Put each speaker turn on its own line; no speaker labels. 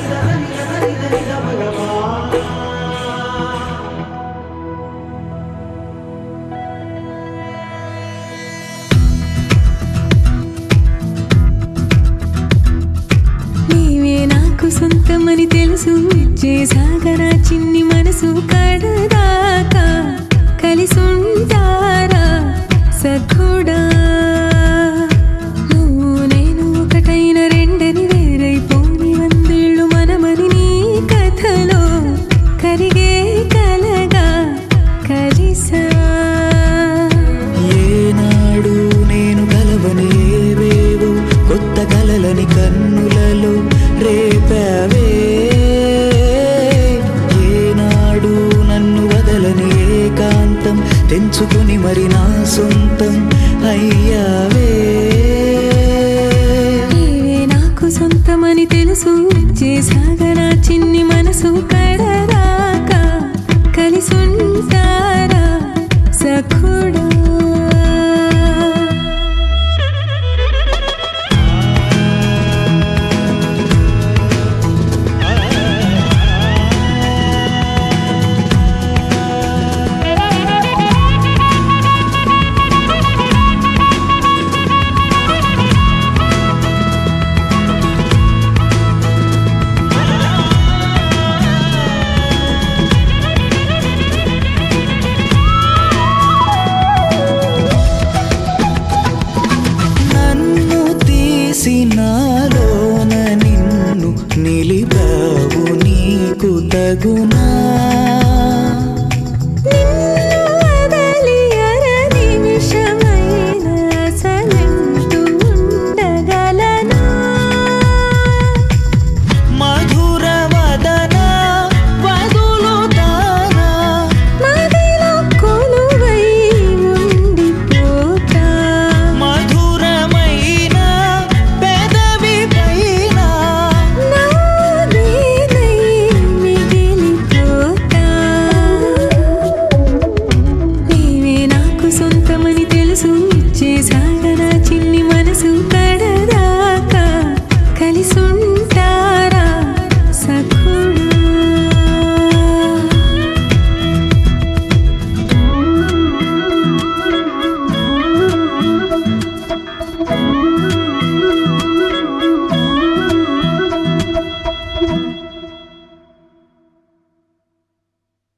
సొంతమని తెలుసు చేసాగరా చిన్ని మనసు కడదాకా కలిసుంటారా సఖుడా నువ్వు నేను ఒకటైన రెండని వేరైపోని వందేళ్ళు మనమని నీ కథలో కరిగే కలగా కలిసా
ఏనాడు నేను కలవని ఏవేవో కొత్త కలలని కన్నులలో రేపావే ఏనాడు నన్ను వదలని ఏకాంతం తెంచుకుని మరి నా సొంతం అయ్యావే
నాకు సొంతమని తెలుసు చేసాగరా చిన్ని మనసు కడదాకా కలిసుంటారా సఖుడా
నాలోన నిన్ను నిలిపావు నీకు తగునా